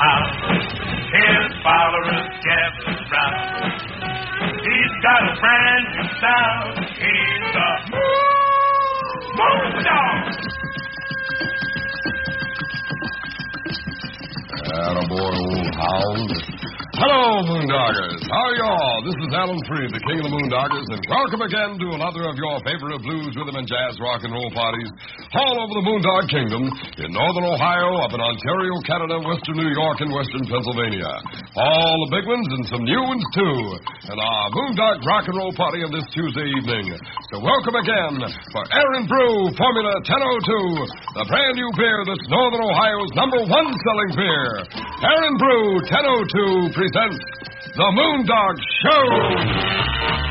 house. His followers gather round. He's got a brand new sound. He's a Moon Dog. Attaboy, old hound. Hello, Moondoggers. How are y'all? This is Alan Freed, the king of the Moondoggers, and welcome again to another of your favorite blues, rhythm, and jazz rock and roll parties all over the Moondog Kingdom, in northern Ohio, up in Ontario, Canada, western New York, and western Pennsylvania. All the big ones and some new ones, too, and our Moondog rock and roll party on this Tuesday evening. So welcome again for Aaron Brew Formula 1002, the brand new beer that's northern Ohio's #1 selling beer. Aaron Brew 1002 presents The Moondog Show.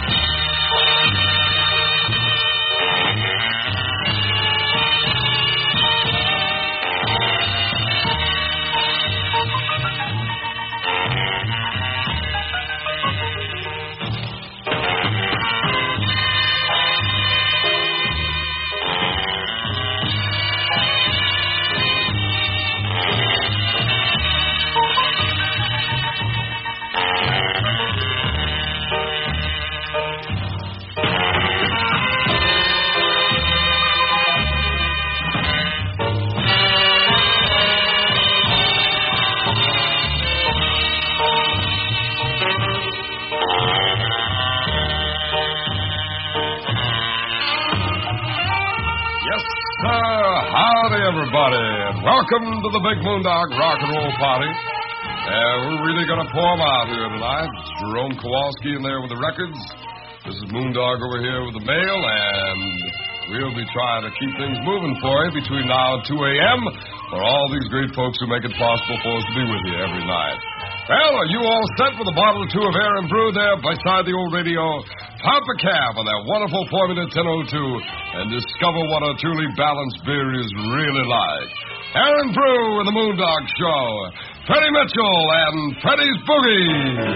Everybody, and welcome to the Big Moondog Rock and Roll Party. We're really going to pour them out here tonight. It's Jerome Kowalski in there with the records. This is Moondog over here with the mail, and we'll be trying to keep things moving for you between now and 2 a.m. for all these great folks who make it possible for us to be with you every night. Well, are you all set with a bottle or two of Aaron Brew there beside the old radio? Pop a cab on that wonderful Formula 1002 and discover what a truly balanced beer is really like. Aaron Brew and the Moondog Show. Freddie Mitchell and Freddie's Boogie.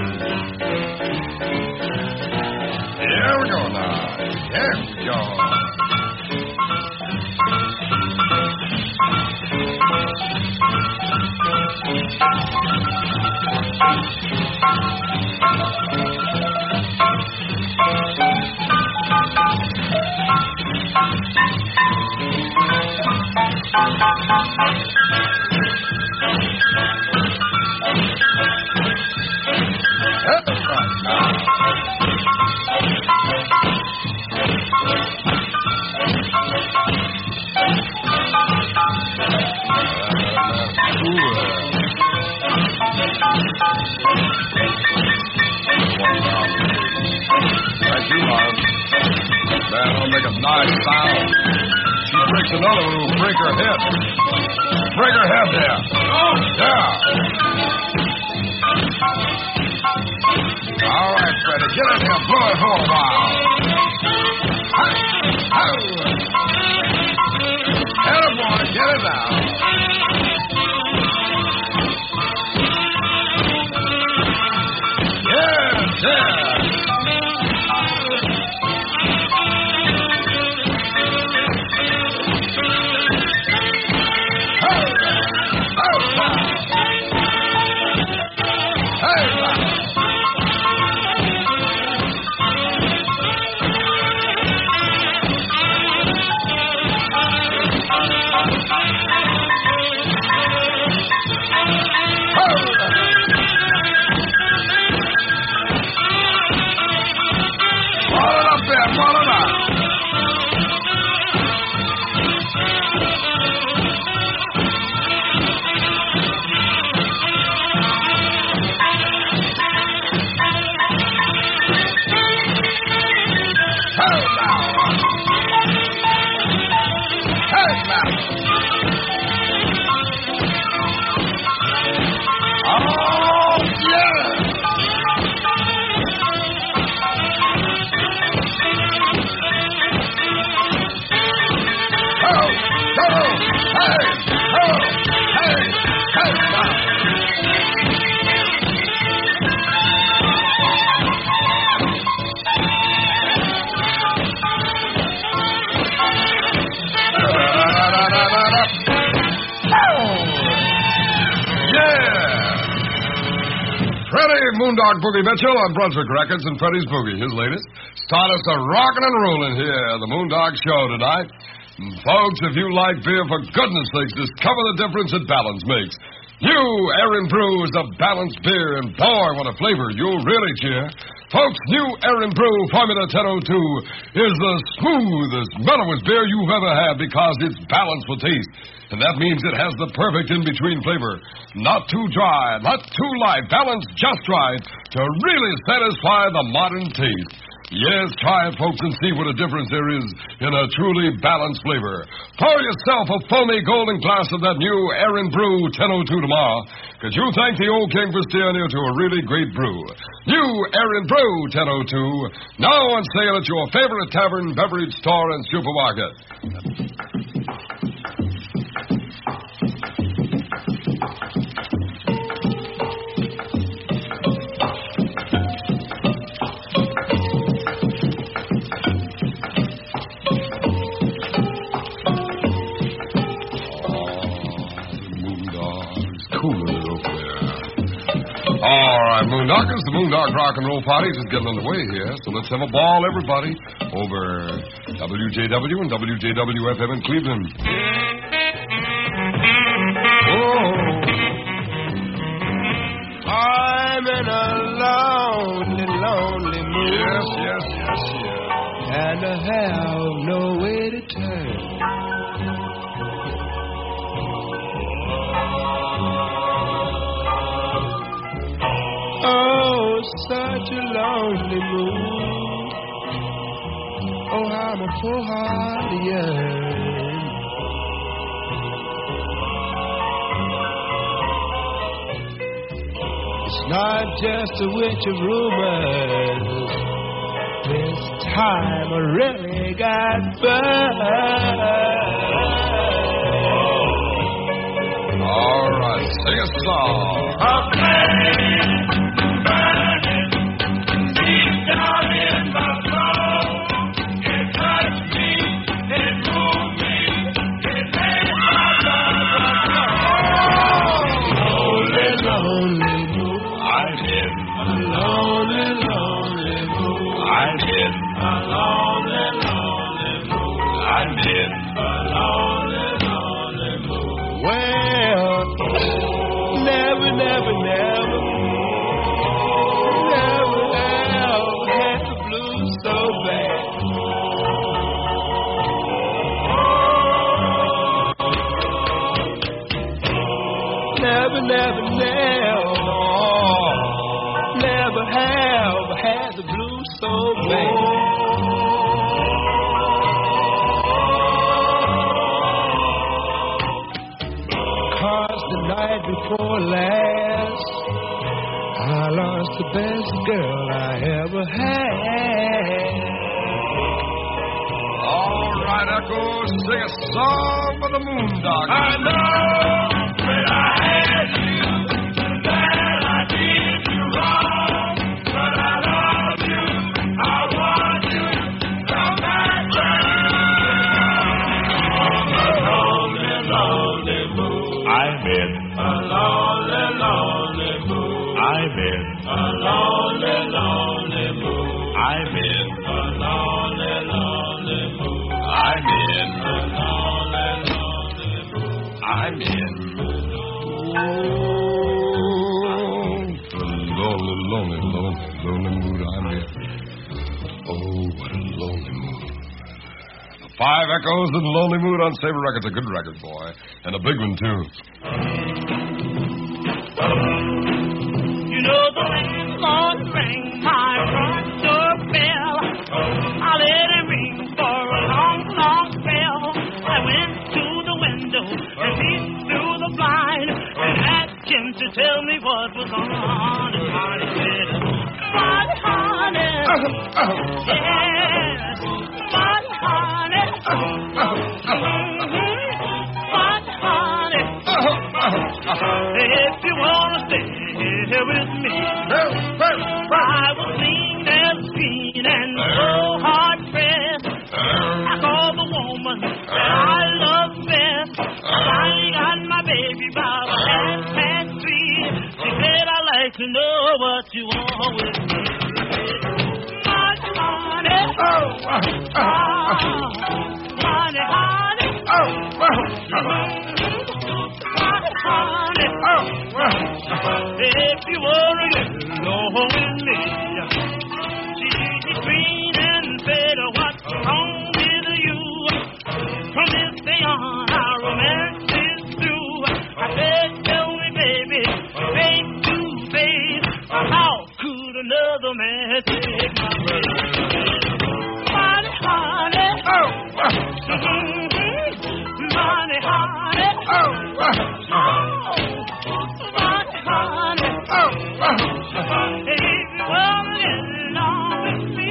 Here we go now. Here we go. That'll make a nice sound. She breaks another one who'll break her head. Break her head there. Oh, yeah. All right, Freddie, get in here. Blow it for a while. Attaboy, get it out. Yes, yeah. Moondog Boogie Mitchell on Brunswick Records and Freddie's Boogie, his latest. Start us a rockin' and rollin' here, the Moondog Show tonight. And folks, if you like beer, for goodness sakes, discover the difference that Balance makes. New Aaron Brew is a balanced beer, and boy, what a flavor. You'll really cheer. Folks, new Aaron Brew Formula 1002 is the smoothest, mellowest beer you've ever had because it's balanced for taste. And that means it has the perfect in-between flavor. Not too dry, not too light, balanced just right to really satisfy the modern taste. Yes, try it, folks, and see what a difference there is in a truly balanced flavor. Pour yourself a foamy golden glass of that new Aaron Brew 1002 tomorrow, because you'll thank the old king for steering you to a really great brew. New Aaron Brew 1002, now on sale at your favorite tavern, beverage store, and supermarket. All right, Moondoggers, the Moondog Rock and Roll Party is getting underway here, so let's have a ball, everybody, over WJW and WJW-FM in Cleveland. Oh. I'm in a lonely, lonely mood. Yes. And I have no way to turn. Oh, such a lonely mood. Oh, how my poor heart yearns. It's not just a witch of rumors. This time I really got burned. All right, sing a song. Okay. Down in my soul, it touched me, it moved me, it made my blood run cold. Lonely mood. I'm in A lonely, lonely mood. I'm in a lonely, lonely mood. I'm in a lonely, lonely mood. Well, never had the blues so bad. Never have had the blues so bad. Cause the night before last, I lost the best girl I ever had. All right, Echo, sing a song for the Moondog. I know when I had you that I did you wrong, but I love you, I want you, come back from a lonely, lonely mood. I'm in a lonely, lonely mood. I'm in a lonely, lonely mood. I'm in a lonely, lonely mood. I'm in a lonely, lonely mood. I'm in. Lonely mood I'm in. Oh, what a lonely mood. 5 Echoes and Lonely Mood on Saber Records. A good record, boy. And a big one, too. You know the landlord rang my front door bell. I let it ring for a long, long spell. I went to the window and peeped through the blind and asked him to tell me what was on his mind. He said, "What, honey?" Yes, "What, honey?" "What, honey?" If you wanna stay here with me, I will clean and clean and so hard pressed. I call the woman that I love best. I got my baby by the 3:30. She said, "I'd like to know what you want." with me. Honey, honey. Honey, honey. Honey, if you wanna get along with me, she's green and said, what's wrong with you? From this day on, our romance is through. I said, tell me, baby, face to face, how could another man take my place? Honey, honey. Honey, honey. If you wanna get along with me,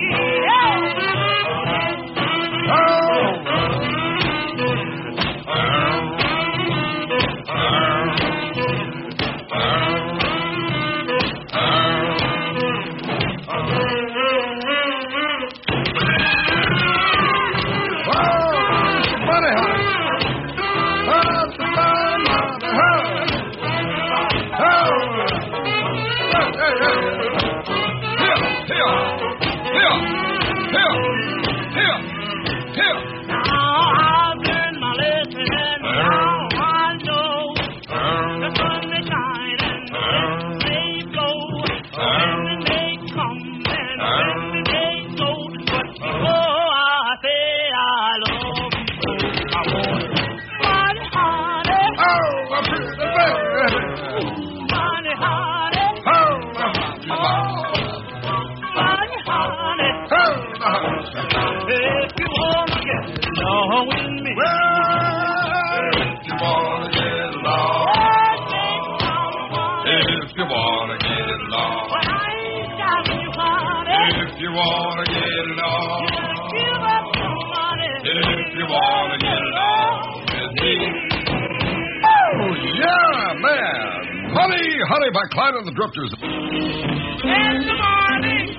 Honey by Clyde and the Drifters. in the morning,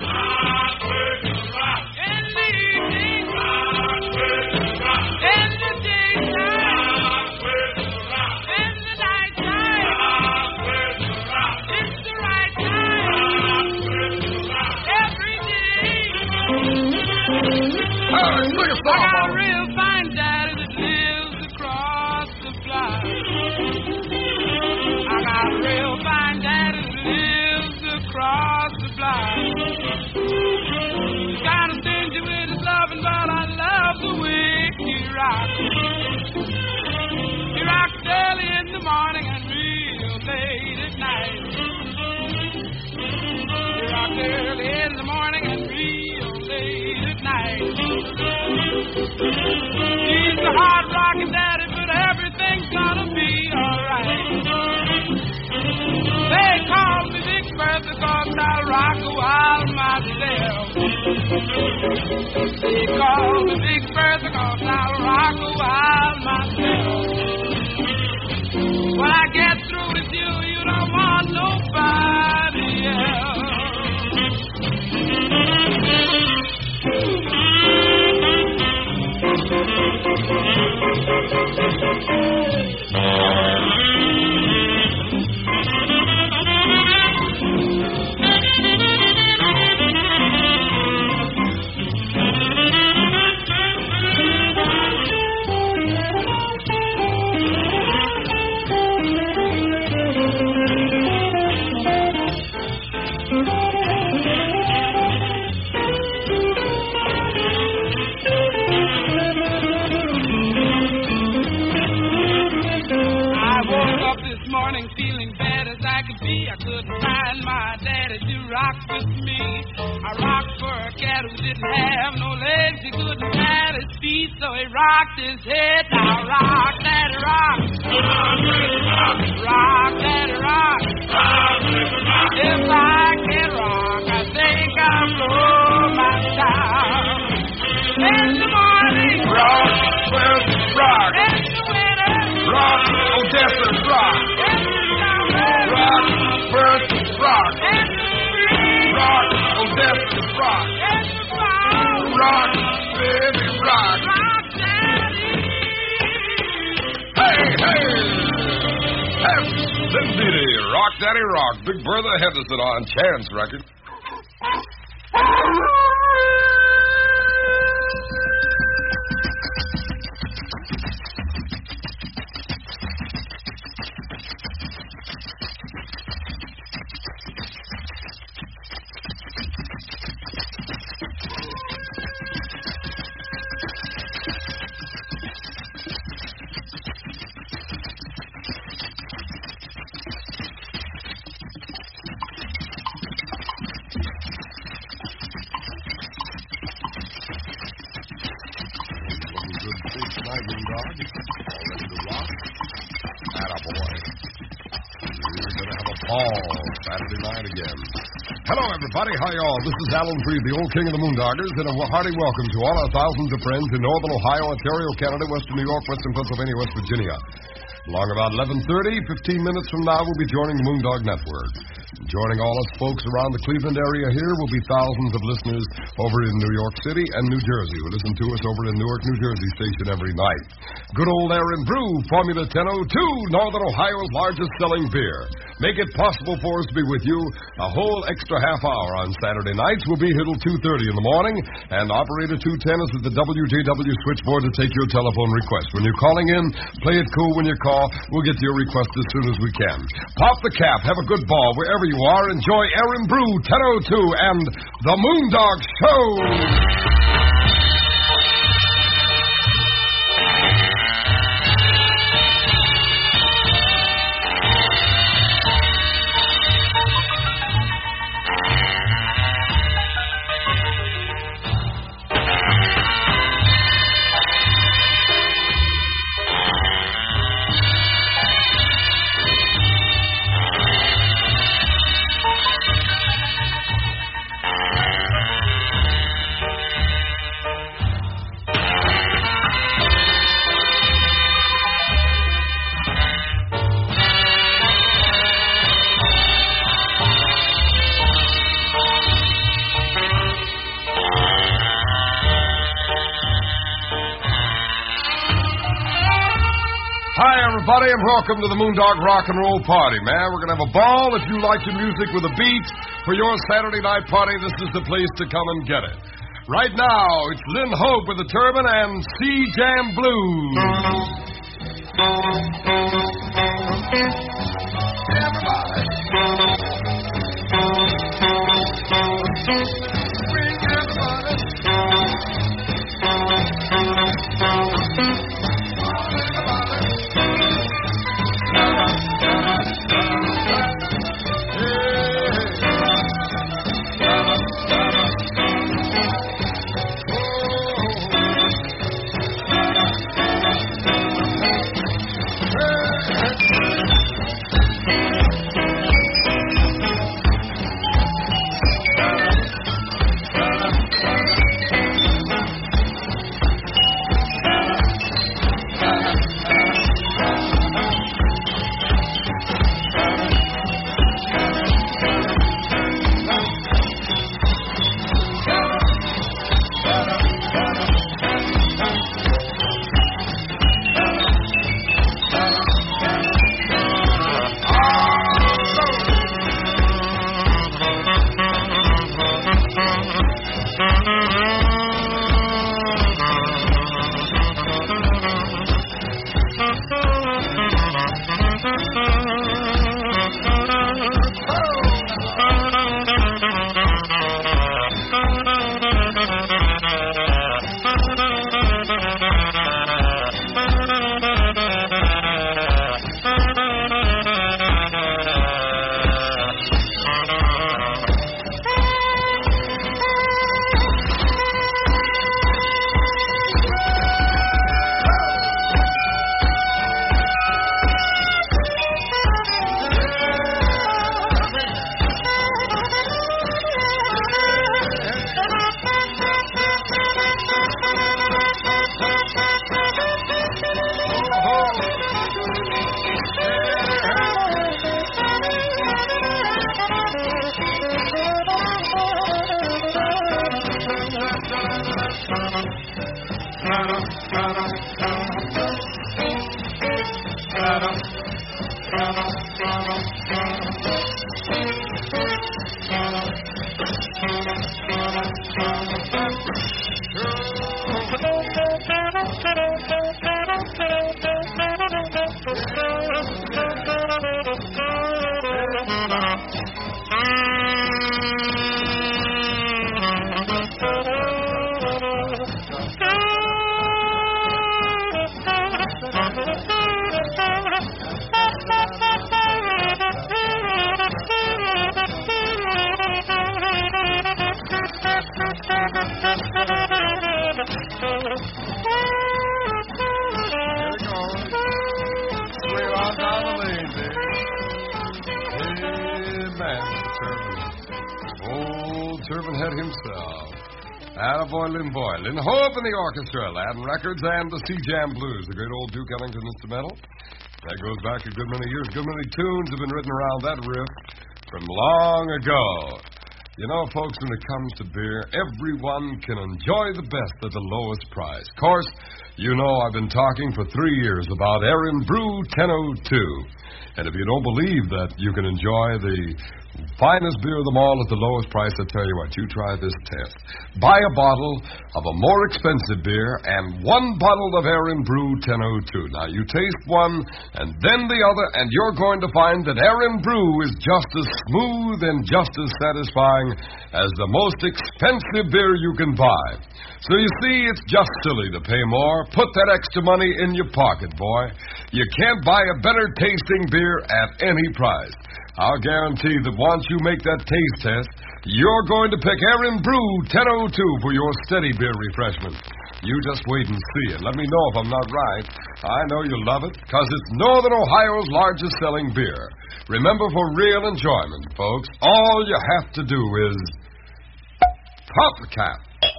in the evening, in the daytime, in the nighttime, it's the right time, every day. Sing a song, I got a Mama. real fine daddy that lives across the fly. I got a real fine daddy that lives across the block. He's kind of stingy with his loving, but I love the way he rocks. He rocks early in the morning and real late at night. He rocks early in the morning and real late at night. He's a hard rockin' daddy, but everything's gonna be alright. They call me Big Bertha 'cause I rock a while myself. They call me Big Bertha 'cause I rock a while myself. When I get through with you, you don't want nobody else. Feeling bad as I could be, I couldn't find my daddy to rock with me. I rocked for a cat who didn't have no legs, he couldn't pat his feet, so he rocked his head. Now rock, daddy, rock. Rock, daddy, rock. If I can rock, I think I'll blow my top. In the morning, Rock, well, rock. in the winter, Rock, Odessa, rock. Rock, Bert, rock. Rock, Odessa, rock. Rock, baby, rock. Hey, hey. That's Cindy, rock Daddy Rock. Big Bertha Henderson on Chance record. Tonight, Moondog. All ready to rock? Attaboy. We're going to have a ball Saturday night again. Hello, everybody. Hi, y'all. This is Alan Freed, the old king of the Moondoggers, and a hearty welcome to all our thousands of friends in Northern Ohio, Ontario, Canada, Western New York, Western Pennsylvania, West Virginia. Along about 11:30, 15 minutes from now, we'll be joining the Moondog Network. Joining all us folks around the Cleveland area here will be thousands of listeners over in New York City and New Jersey who listen to us over in Newark, New Jersey station every night. Good old Aaron Brew, Formula 1002, Northern Ohio's largest selling beer. Make it possible for us to be with you a whole extra half hour on Saturday nights. We'll be here till 2:30 in the morning, and Operator 210 is at the WJW switchboard to take your telephone request. When you're calling in, play it cool when you call. We'll get to your request as soon as we can. Pop the cap, have a good ball wherever you are. Enjoy Aaron Brew 1002 and the Moondog Show. Everybody, and welcome to the Moondog Rock and Roll Party, man. We're going to have a ball. If you like your music with a beat for your Saturday night party, this is the place to come and get it. Right now, it's Lynn Hope with the Turban and Sea Jam Blues. Everybody. Bring everybody. Turvinhead himself. Attaboy, Lynn Boy. Lynn Hope in the orchestra, Latin Records, and the Sea-Jam Blues, the great old Duke Ellington instrumental. That goes back a good many years. Good many tunes have been written around that riff from long ago. You know, folks, when it comes to beer, everyone can enjoy the best at the lowest price. Of course, you know I've been talking for 3 years about Erin Brew 1002. And if you don't believe that you can enjoy the finest beer of them all at the lowest price, I tell you what, you try this test. Buy a bottle of a more expensive beer and 1 bottle of Erin Brew 1002. Now, you taste one and then the other, and you're going to find that Erin Brew is just as smooth and just as satisfying as the most expensive beer you can buy. So you see, it's just silly to pay more. Put that extra money in your pocket, boy. You can't buy a better tasting beer at any price. I'll guarantee that once you make that taste test, you're going to pick Erin Brew 1002 for your steady beer refreshment. You just wait and see it. Let me know if I'm not right. I know you'll love it, because it's Northern Ohio's largest selling beer. Remember, for real enjoyment, folks, all you have to do is pop the cap.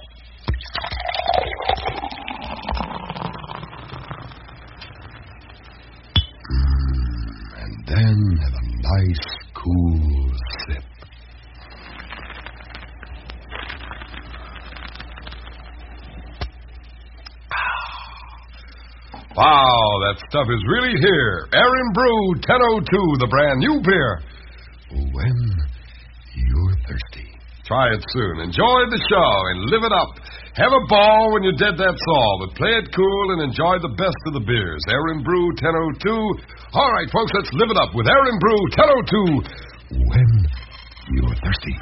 And then have a nice, cool sip. Wow, that stuff is really here. Erin Brew 1002, the brand new beer. When you're thirsty. Try it soon. Enjoy the show and live it up. Have a ball when you're dead, that's all. But play it cool and enjoy the best of the beers. Erin Brew 1002. All right, folks, let's live it up with Erin Brew 1002. When you're thirsty.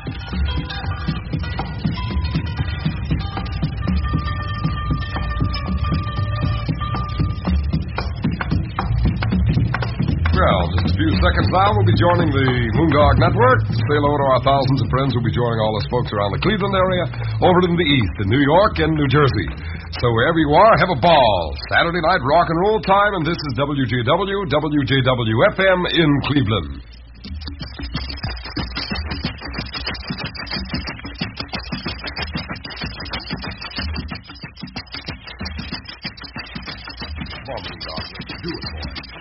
Well, just a few seconds now, we'll be joining the Moondog Network. Say hello to our thousands of friends who'll be joining all us folks around the Cleveland area, over to the east, in New York and New Jersey. So wherever you are, have a ball. Saturday night rock and roll time, and this is WJW, WJW-FM in Cleveland. Come on, Moondog, let's do it, boy.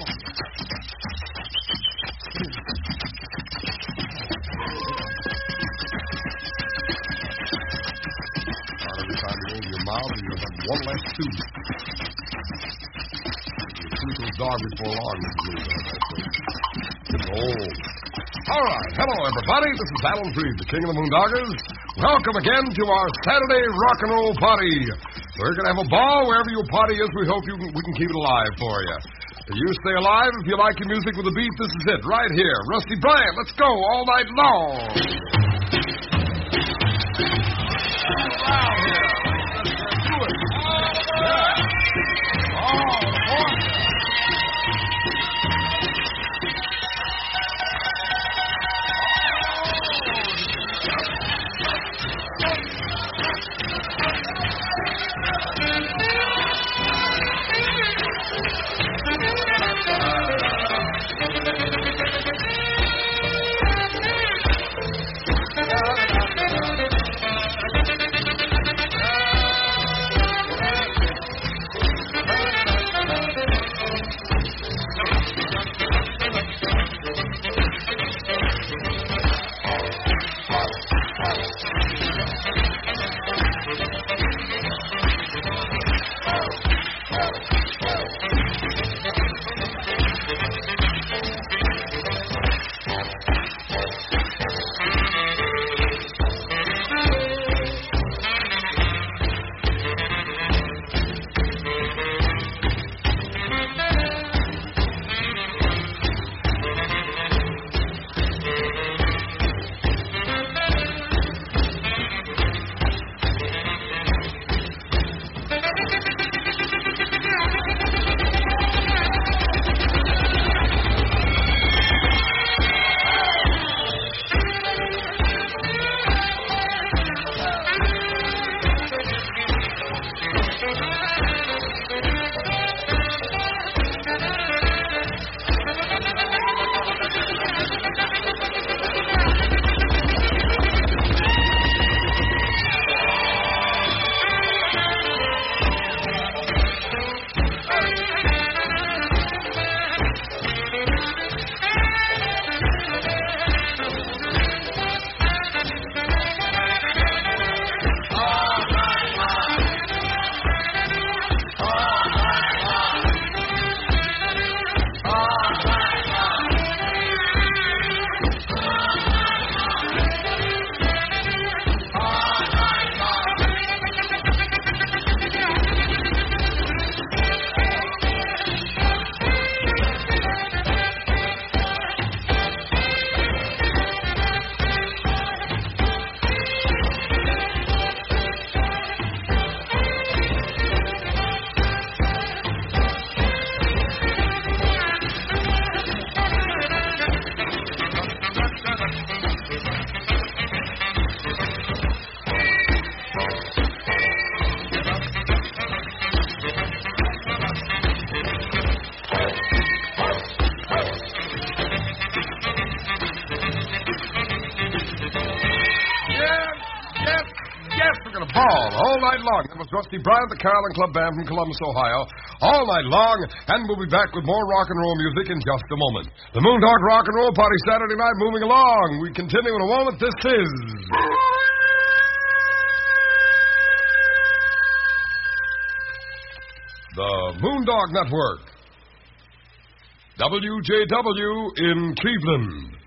One less tooth. The tooth was dog before long. It's old. All right. Hello, everybody. This is Alan Freed, the king of the Moondoggers. Welcome again to our Saturday rock and roll party. We're going to have a ball wherever your party is. We hope we can keep it alive for you. You stay alive. If you like your music with a beat, this is it right here. Rusty Bryant, let's go all night long. Yes, we're going to ball all night long. That was Rusty Bryant, the Carolyn Club Band from Columbus, Ohio. All night long, and we'll be back with more rock and roll music in just a moment. The Moondog Rock and Roll Party Saturday night moving along. We continue in a moment. This is... the Moondog Network. WJW in Cleveland.